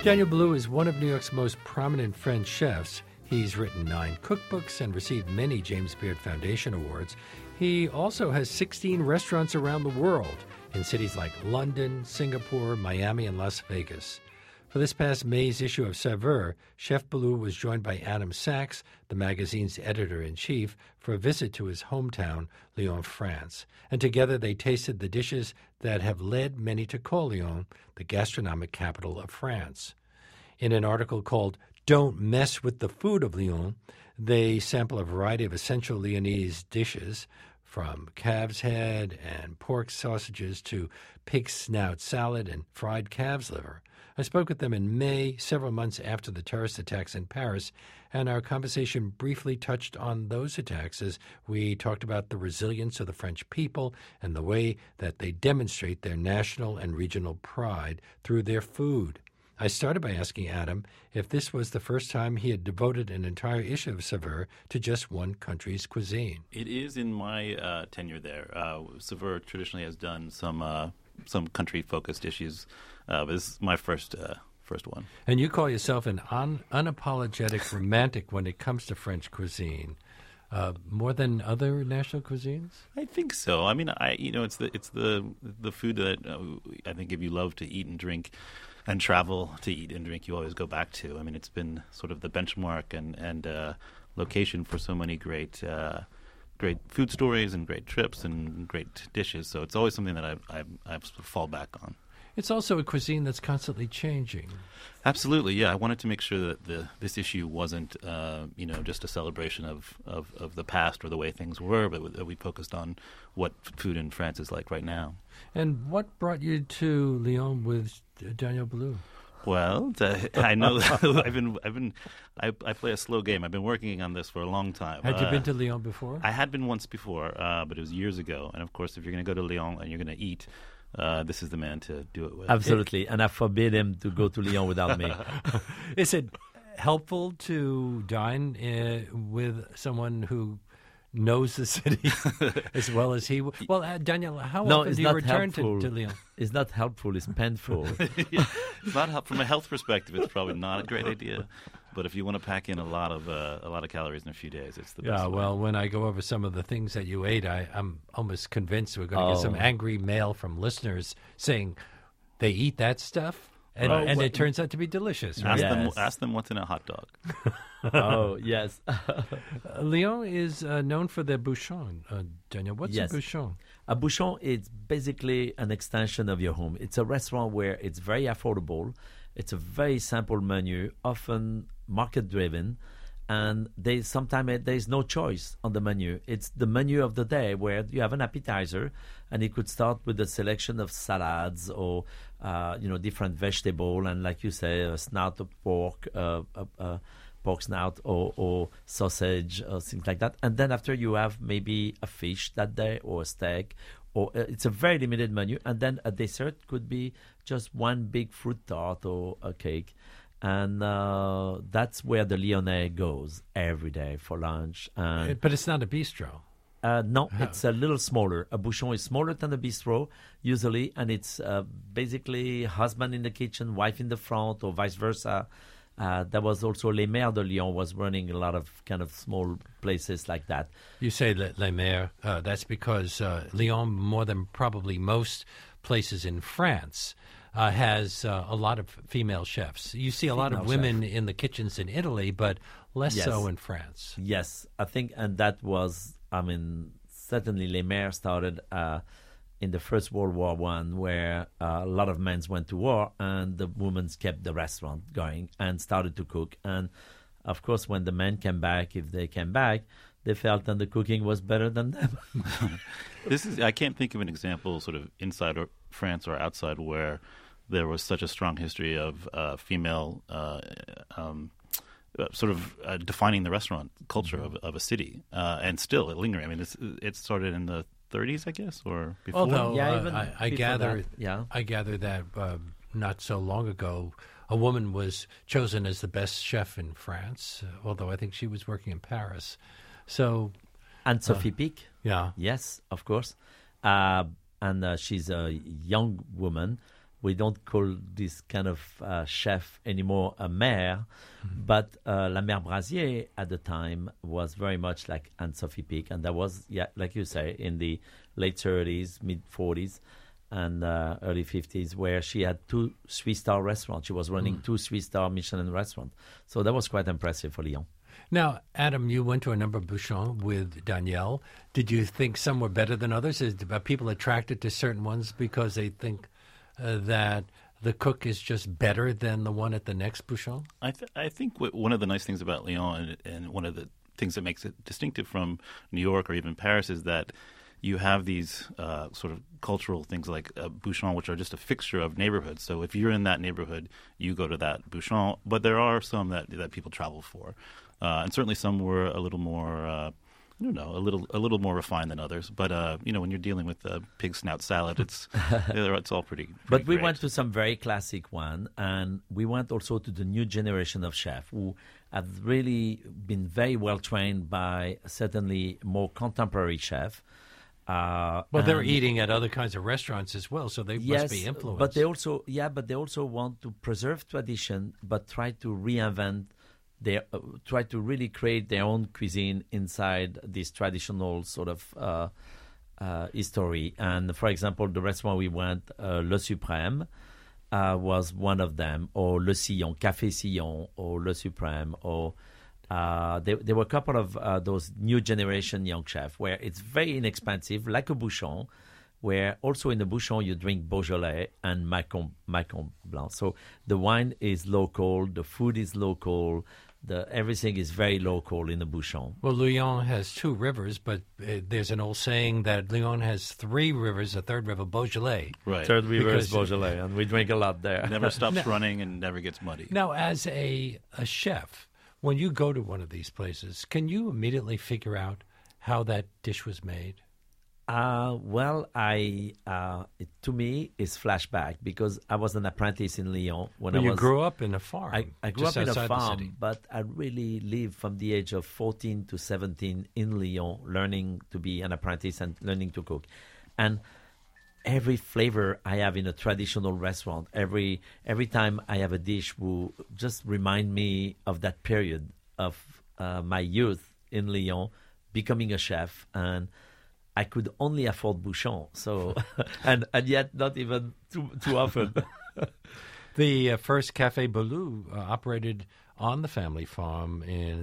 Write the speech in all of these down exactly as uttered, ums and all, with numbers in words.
Daniel Boulud is one of New York's most prominent French chefs. He's written nine cookbooks and received many James Beard Foundation awards. He also has sixteen restaurants around the world in cities like London, Singapore, Miami, and Las Vegas. For this past May's issue of Saveur, Chef Boulud was joined by Adam Sachs, the magazine's editor-in-chief, for a visit to his hometown, Lyon, France. And together they tasted the dishes that have led many to call Lyon the gastronomic capital of France. In an article called Don't Mess with the Food of Lyon, they sample a variety of essential Lyonnese dishes, from calf's head and pork sausages to pig snout salad and fried calf's liver. I spoke with them in May, several months after the terrorist attacks in Paris, and our conversation briefly touched on those attacks as we talked about the resilience of the French people and the way that they demonstrate their national and regional pride through their food. I started by asking Adam if this was the first time he had devoted an entire issue of Saveur to just one country's cuisine. It is in my uh, tenure there. Uh, Saveur traditionally has done some uh, some country-focused issues, uh, but this is my first uh, first one. And you call yourself an un- unapologetic romantic when it comes to French cuisine. Uh, more than other national cuisines? I think so. I mean, I you know, it's the it's the the food that uh, I think if you love to eat and drink and travel to eat and drink, you always go back to. I mean, it's been sort of the benchmark and and uh, location for so many great uh, great food stories and great trips and great dishes. So it's always something that I I I fall back on. It's also a cuisine that's constantly changing. Absolutely, yeah. I wanted to make sure that the this issue wasn't, uh, you know, just a celebration of, of, of the past or the way things were, but that we focused on what food in France is like right now. And what brought you to Lyon with Daniel Boulud? Well, to, I know that I've been I've been I, I play a slow game. I've been working on this for a long time. Had uh, you been to Lyon before? I had been once before, uh, but it was years ago. And of course, if you're going to go to Lyon and you're going to eat, Uh, this is the man to do it with. Absolutely, and I forbid him to go to Lyon without me. Is it helpful to dine uh, with someone who knows the city as well as he? W- well, uh, Daniel, how no, often it's do you not return to, helpful. to Lyon? It's not helpful. It's painful. Yeah, it's not help from a health perspective. It's probably not a great idea. But if you want to pack in a lot of uh, a lot of calories in a few days, it's the best. Yeah, way. well, when I go over some of the things that you ate, I, I'm almost convinced we're going to Oh. get some angry mail from listeners saying they eat that stuff, and, Oh, and well, it turns out to be delicious. ask Right? Yes. them ask them what's in a hot dog. Oh, yes. Uh, Lyon is uh, known for their bouchon. Uh, Daniel, what's Yes. a bouchon? A bouchon is basically an extension of your home. It's a restaurant where it's very affordable. It's a very simple menu, often market-driven, and there's sometimes there's no choice on the menu. It's the menu of the day where you have an appetizer, and it could start with a selection of salads or uh, you know different vegetable, and like you say, a snout of pork, uh, a, a pork snout or, or sausage or things like that. And then after you have maybe a fish that day or a steak. Or uh, it's a very limited menu, and then a dessert could be just one big fruit tart or a cake, and uh, that's where the Lyonnais goes every day for lunch. And Uh, But it's not a bistro. uh, no, it's a little smaller. A bouchon is smaller than a bistro usually, and it's uh, basically husband in the kitchen, wife in the front, or vice versa. Uh, there was also Les Mères de Lyon was running a lot of kind of small places like that. You say Les, Les Mères. Uh, that's because uh, Lyon, more than probably most places in France, uh, has uh, a lot of female chefs. You see a lot of Female women in the kitchens in Italy, but less Yes. so in France. Yes, I think, and that was, I mean, certainly Les Mères started uh, in the First World War One, where uh, a lot of men went to war, and the women kept the restaurant going and started to cook. And of course, when the men came back, if they came back, they felt that the cooking was better than them. This is I can't think of an example, sort of inside or France or outside, where there was such a strong history of uh, female. Uh, um, Uh, sort of uh, defining the restaurant culture of, of a city, uh, and still it lingering. I mean, it's, it started in the thirties, I guess, or before. Although Yeah, uh, even I, I before gather, that, yeah. I gather that uh, not so long ago, a woman was chosen as the best chef in France. Uh, although I think she was working in Paris. So, And Sophie Pic, yeah, yes, of course. Uh, and uh, she's a young woman, we don't call this kind of uh, chef anymore a mayor, mm-hmm. but uh, La Mère Brasier at the time was very much like Anne-Sophie Pic, and that was, yeah, like you say, in the late thirties, mid forties, and uh, early fifties, where she had two three-star restaurants. She was running mm. two three-star Michelin restaurants. So that was quite impressive for Lyon. Now, Adam, you went to a number of bouchons with Danielle. Did you think some were better than others? Is, are people attracted to certain ones because they think uh, that the cook is just better than the one at the next bouchon? I, th- I think w- one of the nice things about Lyon, and, and one of the things that makes it distinctive from New York or even Paris, is that you have these uh, sort of cultural things like uh, bouchon, which are just a fixture of neighborhoods. So if you're in that neighborhood, you go to that bouchon. But there are some that that people travel for, uh, and certainly some were a little more, uh, I don't know, a little a little more refined than others. But uh, you know, when you're dealing with a pig snout salad, it's it's all pretty. pretty but we great. went to some very classic one, and we went also to the new generation of chefs who have really been very well trained by certainly more contemporary chefs. Uh, well, they're eating at other kinds of restaurants as well, so they yes, must be influenced. But they also, yeah, but they also want to preserve tradition, but try to reinvent their, uh, try to really create their own cuisine inside this traditional sort of uh, uh, history. And for example, the restaurant we went, uh, Le Suprême, uh, was one of them, or Le Sillon, Café Sillon, or Le Suprême, or Uh, there, there were a couple of uh, those new generation young chefs where it's very inexpensive, like a bouchon, where also in the bouchon you drink Beaujolais and Macon, Macon Blanc. So the wine is local, the food is local, the everything is very local in the bouchon. Well, Lyon has two rivers, but uh, there's an old saying that Lyon has three rivers, a third river, Beaujolais. Right. Third river Because is Beaujolais, and we drink a lot there. It never stops No. running and never gets muddy. Now, as a, a chef, when you go to one of these places, can you immediately figure out how that dish was made? Uh, well, I uh, it, to me, it's flashback because I was an apprentice in Lyon when Well, I you was. grew up in a farm. I, I grew just up in a outside the city. farm, but I really lived from the age of fourteen to seventeen in Lyon, learning to be an apprentice and learning to cook. And every flavor I have in a traditional restaurant, every every time I have a dish will just remind me of that period of uh, my youth in Lyon, becoming a chef, and I could only afford bouchon. So, and and yet not even too too often. The uh, first Café Boulou uh, operated on the family farm in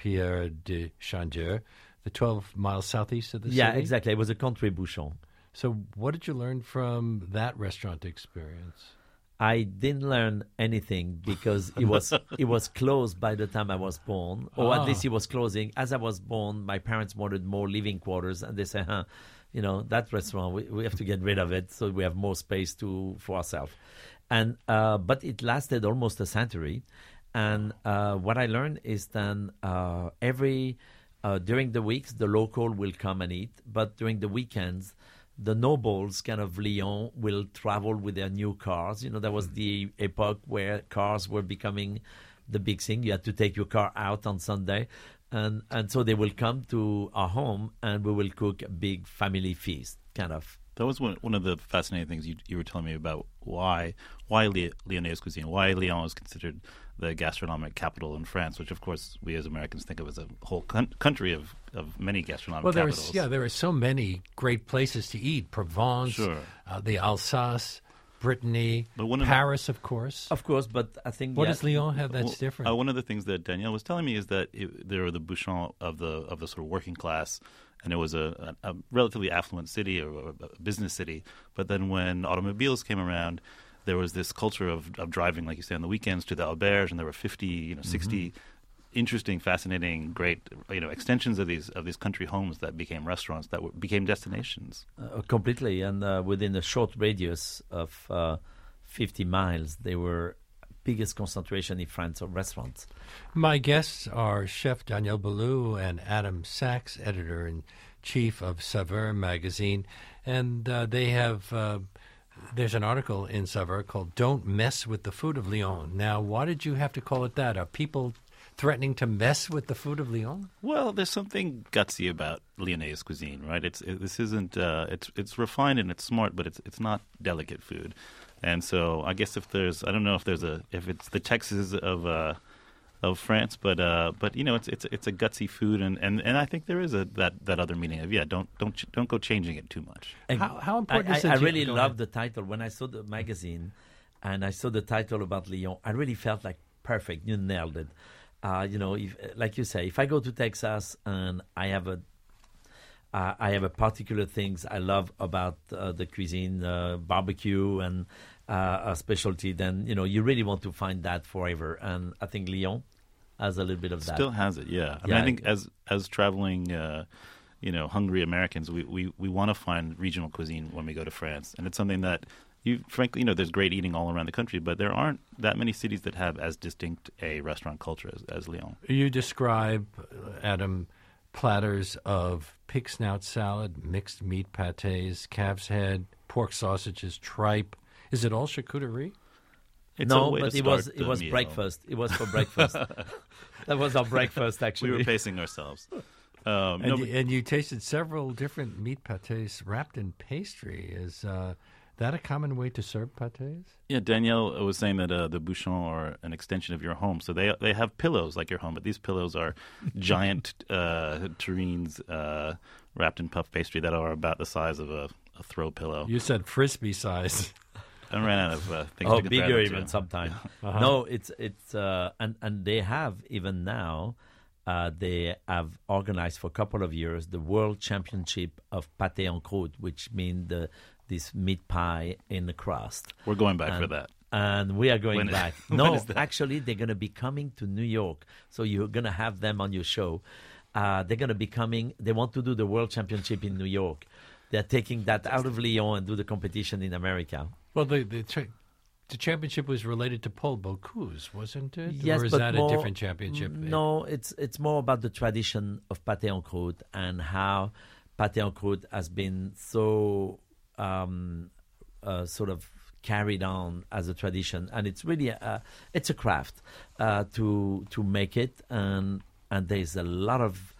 Saint-Pierre-de-Chandieu, the twelve miles southeast of the Yeah, city. exactly. It was a country bouchon. So what did you learn from that restaurant experience? I didn't learn anything because it was it was closed by the time I was born, or Ah. at least it was closing. As I was born, my parents wanted more living quarters, and they said, huh, you know, that restaurant, we, we have to get rid of it so we have more space to for ourselves. And uh, but it lasted almost a century. And uh, what I learned is then uh, every, uh, during the weeks, the local will come and eat, but during the weekends, the nobles kind of Lyon will travel with their new cars. You know, that was the epoch where cars were becoming the big thing. You had to take your car out on Sunday. And and so they will come to our home and we will cook a big family feast, kind of. That was one one of the fascinating things you you were telling me about why why Le- Lyonnaise cuisine, why Lyon is considered the gastronomic capital in France, which of course we as Americans think of as a whole con- country of, of many gastronomic Well, capitals. there's yeah, there are so many great places to eat: Provence, Sure. uh, the Alsace, Brittany, But one of- Paris, of course. Of course, but I think What yeah, does Lyon have that's Well, different? Uh, one of the things that Danielle was telling me is that it, there are the bouchons of the of the sort of working class, and it was a, a, a relatively affluent city or a business city. But then when automobiles came around, there was this culture of, of driving, like you say, on the weekends to the auberge, and there were fifty, you know, sixty Mm-hmm. interesting, fascinating, great, you know, extensions of these of these country homes that became restaurants that were, became destinations. Uh, completely, and uh, within a short radius of uh, fifty miles, they were biggest concentration in France of restaurants. My guests are Chef Danielle Boulou and Adam Sachs, editor-in-chief of Saveur magazine, and uh, they have, uh, there's an article in Saveur called Don't Mess with the Food of Lyon. Now, why did you have to call it that? Are people threatening to mess with the food of Lyon? Well, there's something gutsy about Lyonnaise cuisine, right? It's it, this isn't uh, it's it's refined and it's smart, but it's it's not delicate food. And so I guess if there's, I don't know if there's a, if it's the Texas of uh, of France, but uh, but you know, it's it's it's a gutsy food, and, and, and I think there is a that, that other meaning of yeah, don't don't ch- don't go changing it too much. How, how important I, is it? I, I to- really go love ahead. the title. When I saw the magazine and I saw the title about Lyon, I really felt like perfect. You nailed it. Uh, you know, if, like you say, if I go to Texas and I have a uh, I have a particular things I love about uh, the cuisine, uh, barbecue and uh, a specialty, then you know you really want to find that forever. And I think Lyon has a little bit of that. Still has it, yeah. I mean, Yeah. I think as as traveling, uh, you know, hungry Americans, we, we, we want to find regional cuisine when we go to France, and it's something that you, frankly, you know, there's great eating all around the country, but there aren't that many cities that have as distinct a restaurant culture as, as Lyon. You describe, Adam, platters of pig snout salad, mixed meat pâtés, calf's head, pork sausages, tripe. Is it all charcuterie? It's a no, way but to it was start it the was meal. breakfast. It was for breakfast. That was our breakfast, actually. We were pacing ourselves. Um, And, no, you, but- and you tasted several different meat pâtés wrapped in pastry. Is uh, that a common way to serve pâtés? Yeah, Danielle was saying that uh, the bouchons are an extension of your home. So they they have pillows like your home, but these pillows are giant uh, terrines uh, wrapped in puff pastry that are about the size of a, a throw pillow. You said frisbee size. I ran out of uh, things Oh, to compare bigger them even to. sometimes. Uh-huh. No, it's it's uh, and and they have even now. Uh, they have organized for a couple of years the World Championship of pâté en croûte, which means the this meat pie in the crust. We're going back for And- that. And we are going When- back. when No, is that? actually, they're going to be coming to New York. So you're going to have them on your show. Uh, they're going to be coming. They want to do the World Championship in New York. They're taking that out of Lyon and do the competition in America. Well, the the, cha- the championship was related to Paul Bocuse, wasn't it? Yes, or is but that more- a different championship? No, it's it's more about the tradition of pâté en croûte and how pâté en croûte has been so um, uh, sort of carried on as a tradition, and it's really a, it's a craft uh, to to make it, and and there's a lot of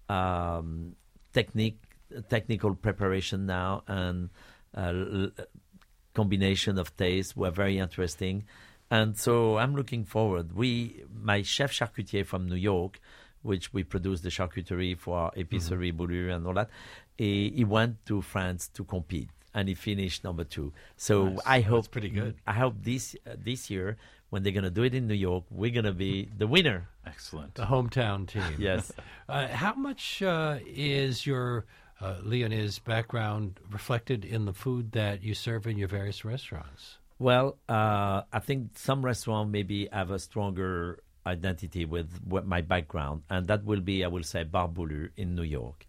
um, technique technical preparation now and uh, l- combination of tastes were very interesting. And so I'm looking forward. We, my chef charcutier from New York, which we produce the charcuterie for our épicerie Boulur and all that, he, he went to France to compete, and he finished number two. So Nice. I That's hope pretty good. I hope this uh, this year when they're gonna do it in New York, we're gonna be the winner. Excellent. The hometown team. Yes. Uh, how much uh, is your uh, Lyonnaise background reflected in the food that you serve in your various restaurants? Well, uh, I think some restaurants maybe have a stronger identity with what my background, and that will be, I will say, Bar Boulur in New York.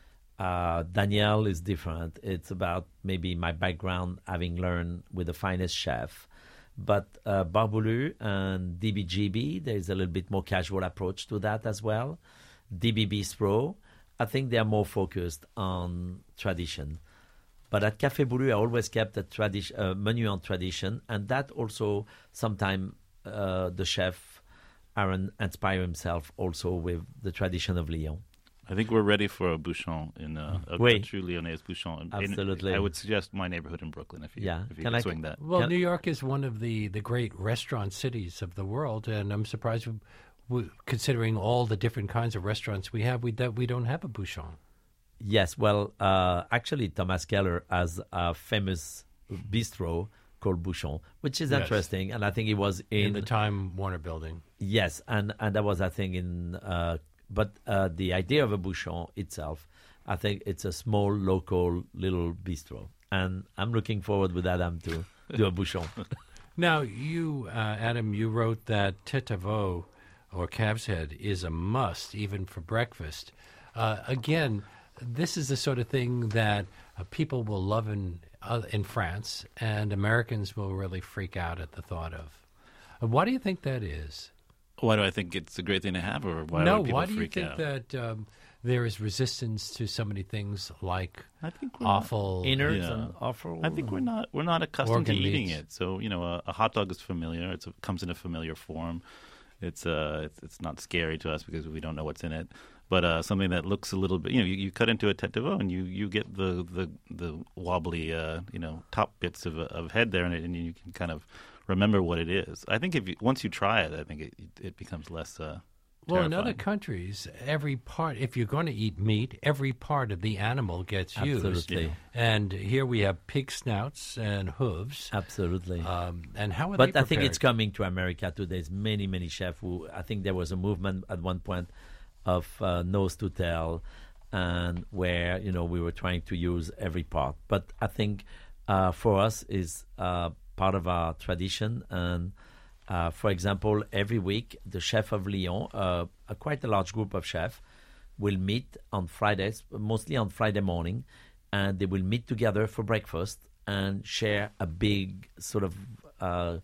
Uh, Danielle is different. It's about maybe my background, having learned with the finest chef. But uh, Bar Boulur and D B G B, there's a little bit more casual approach to that as well. D B Bistro, I think they are more focused on tradition. But at Café Boulur, I always kept a tradi- uh, menu on tradition, and that also sometimes uh, the chef Aaron inspire himself also with the tradition of Lyon. I think we're ready for a bouchon in uh, a, Oui. a true Lyonnaise bouchon. In- Absolutely. I would suggest my neighborhood in Brooklyn if you, Yeah. if you Can could I- swing that. Well, Can- New York is one of the, the great restaurant cities of the world, and I'm surprised, we, we, considering all the different kinds of restaurants we have, we, that we don't have a bouchon. Yes, well, uh, actually, Thomas Keller has a famous bistro called Bouchon, which is Yes. interesting, and I think it was In, in, the Time Warner building. yes, and and that was I think in, uh, but uh, the idea of a Bouchon itself, I think it's a small local little bistro, and I'm looking forward with Adam to do a Bouchon. Now, you, uh, Adam, you wrote that tête à veau, or calf's head, is a must, even for breakfast. Uh, again, this is the sort of thing that uh, people will love in uh, in France, and Americans will really freak out at the thought of. Uh, why do you think that is? Why do I think it's a great thing to have, or why no, would people why do you freak think out? that um, there is resistance to so many things like I think we're offal? Innards Yeah. and offal. I think we're not we're not accustomed to Organ eating meats. it. So you know, a, a hot dog is familiar. It's a, comes in a familiar form. It's uh, it's, it's not scary to us because we don't know what's in it. but uh, something that looks a little bit, you know, you, you cut into a tête de veau and you, you get the the, the wobbly, uh, you know, top bits of of head there, and, it, and you can kind of remember what it is. I think if you, once you try it, I think it it becomes less. Uh, Well, in terrifying. other countries, every part, if you're going to eat meat, every part of the animal gets used. Absolutely. And here we have pig snouts and hooves. Absolutely. Um, and how are But they I think it's prepared? coming to America too. There's many, many chefs who, I think there was a movement at one point of uh, nose to tail, and where, you know, we were trying to use every part. But I think uh, for us is uh, part of our tradition. And uh, for example, every week, the chef of Lyon, uh, a quite a large group of chefs, will meet on Fridays, mostly on Friday morning, and they will meet together for breakfast and share a big sort of uh,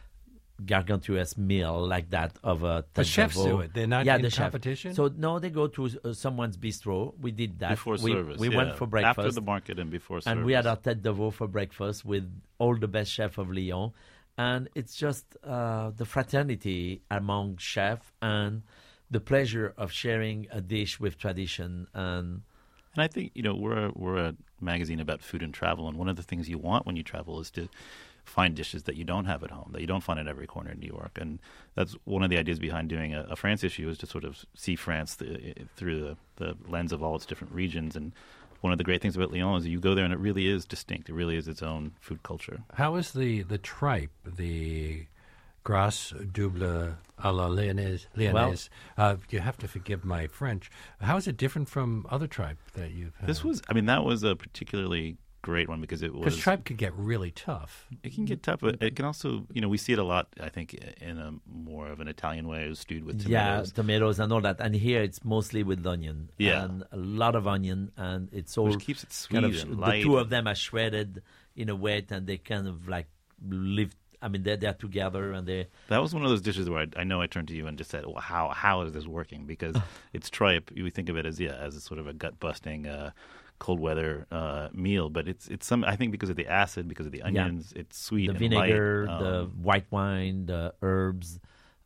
gargantuous meal like that of a The tête de chefs veau. do it. They're not yeah, in the chef. competition? So no, they go to uh, someone's bistro. We did that Before we, service, We yeah. went for breakfast after the market and before service. and we had our tête de veau for breakfast with all the best chefs of Lyon. And it's just uh, the fraternity among chefs and the pleasure of sharing a dish with tradition. And And I think, you know, we're a, we're a magazine about food and travel, and one of the things you want when you travel is to find dishes that you don't have at home, that you don't find at every corner in New York. And that's one of the ideas behind doing a, a France issue, is to sort of see France th- through the, the lens of all its different regions. And one of the great things about Lyon is you go there and it really is distinct. It really is its own food culture. How is the, the tripe, the grasse double à la lyonnaise? lyonnaise? Uh, you have to forgive my French. How is it different from other tripe that you've had? This was, I mean, that was a particularly great one because it was... Because tripe could get really tough. It can get tough, but it can also, you know, we see it a lot, I think, in a more of an Italian way, stewed with tomatoes. yeah, tomatoes and all that. And here it's mostly with onion. Yeah. And a lot of onion, and it's all Which keeps it sweet kind of and the light. two of them are shredded in a way, and they kind of like live. I mean, they're, they're together, and they. That was one of those dishes where I, I know I turned to you and just said, well, how how is this working? Because it's tripe. You think of it as, yeah, as a sort of a gut-busting, uh, cold weather uh, meal, but it's it's some, I think because of the acid, because of the onions, it's sweet the and vinegar, light. the Um, white wine, the herbs,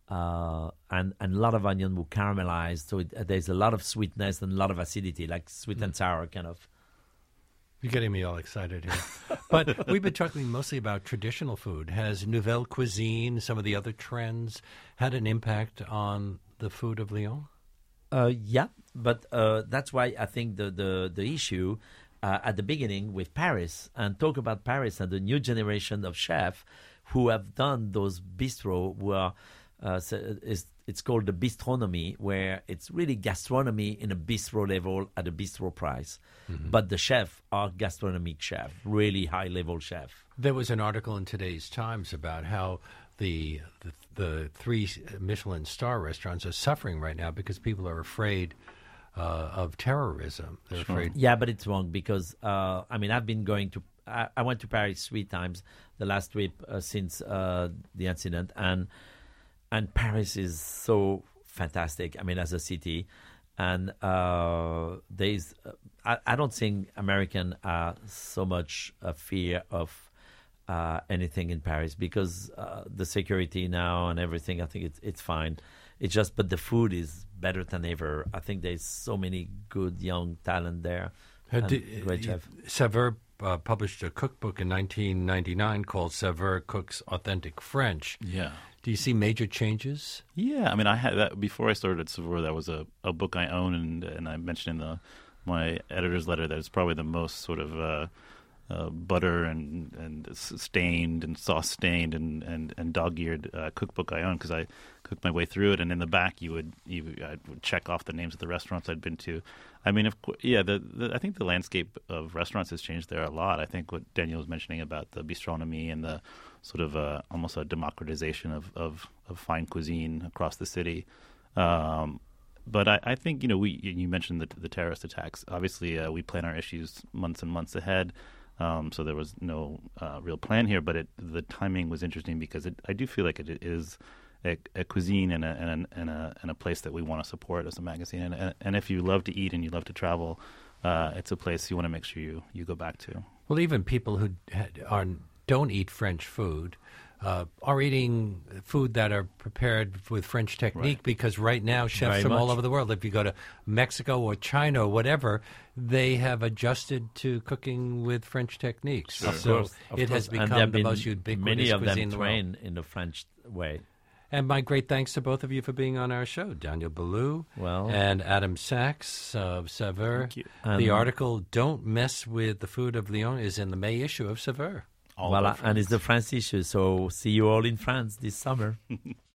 uh, and, and a lot of onion will caramelize. So it, there's a lot of sweetness and a lot of acidity, like sweet and sour kind of. You're getting me all excited here. But we've been talking mostly about traditional food. Has nouvelle cuisine, some of the other trends, had an impact on the food of Lyon? Uh, yeah, but uh, that's why I think the the the issue uh, at the beginning with Paris, and talk about Paris and the new generation of chefs who have done those bistro where uh, so it's, it's called the bistronomy, where it's really gastronomy in a bistro level at a bistro price. Mm-hmm. But the chefs are gastronomic chef, really high level chef. There was an article in today's Times about how the, the the three Michelin star restaurants are suffering right now because people are afraid uh, of terrorism. They're Sure. afraid. Yeah, but it's wrong because uh, I mean I've been going to I, I went to Paris three times the last trip uh, since uh, the incident, and and Paris is so fantastic. I mean, as a city, and uh, there's uh, I, I don't think American are so much a fear of uh, anything in Paris because uh, the security now and everything. I think it's it's fine. It's just, but the food is better than ever. I think there's so many good young talent there. Uh, and did- great chef. Saveur uh, published a cookbook in nineteen ninety-nine called Saveur Cooks Authentic French. yeah. Do you see major changes? Yeah, I mean, I had that before I started at Saveur. That was a, a book I own, and and I mentioned in the my editor's letter that it's probably the most sort of uh, uh, butter and and stained and sauce stained and and, and dog eared uh, cookbook I own because I cooked my way through it. And in the back, you would you I would check off the names of the restaurants I'd been to. I mean, of course, yeah. The, the I think the landscape of restaurants has changed there a lot. I think what Daniel was mentioning about the bistronomy and the sort of uh, almost a democratization of, of, of fine cuisine across the city. Um, but I, I think, you know, we you mentioned the, the terrorist attacks. Obviously, uh, we plan our issues months and months ahead, um, so there was no uh, real plan here. But it, the timing was interesting because it, I do feel like it is a, a cuisine and a, and, a, and, a, and a place that we want to support as a magazine. And, and, and if you love to eat and you love to travel, uh, it's a place you want to make sure you, you go back to. Well, even people who had, are don't eat French food uh, are eating food that are prepared with French technique Right. because right now chefs Very from all much. over the world, if you go to Mexico or China or whatever, they have adjusted to cooking with French techniques. Of So course, of it has course. And become there have the been most ubiquitous many of cuisine them in the world. trained in the French way. And my great thanks to both of you for being on our show, Daniel Ballou Well- and Adam Sachs of Saveur. Thank you. The Um, article "Don't Mess with the Food of Lyon" is in the May issue of Saveur. All Voilà, about and it's France. the France issue. So see you all in France this summer.